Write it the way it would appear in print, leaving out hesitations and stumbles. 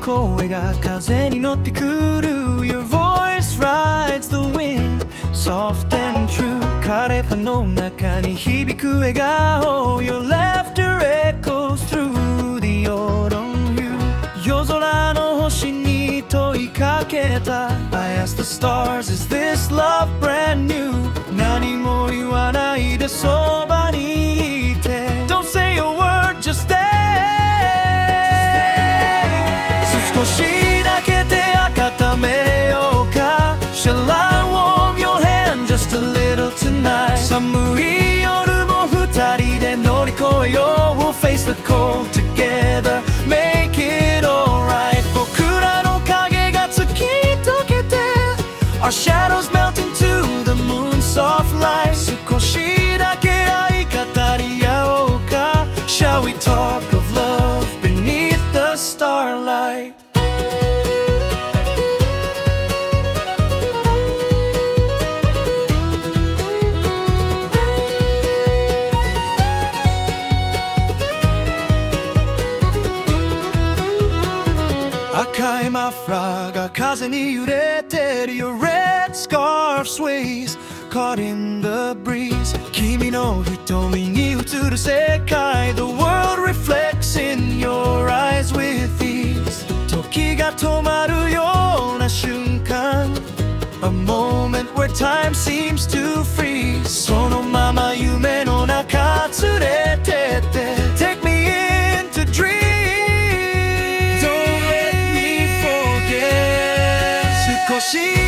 声が風に乗ってくる Your voice rides the wind Soft and true 枯れ葉の中に響く笑顔 Your laughter echoes through the autumn hue 夜空の星に問いかけた I ask the stars Is this love brand new 何も言わないでそばにいて Don't say a word just stay 少しだけ手温めようか Shall I warm your hand just a little tonight 寒い夜も二人で乗り越えよう We'll face the cold together Make it alright 僕らの影が突き溶けて Our shadows melt into the moon's soft light 少しだけ愛語り合おうか Shall we talk of love beneath the starlight赤いマフラーが風に揺れてる Your red scarf sways Caught in the breeze 君の瞳に映る世界 The world reflects in your eyes with ease 時が止まるような瞬間 A moment where time seems to freeze そのまま夢の中連れてって Take me into dreams少し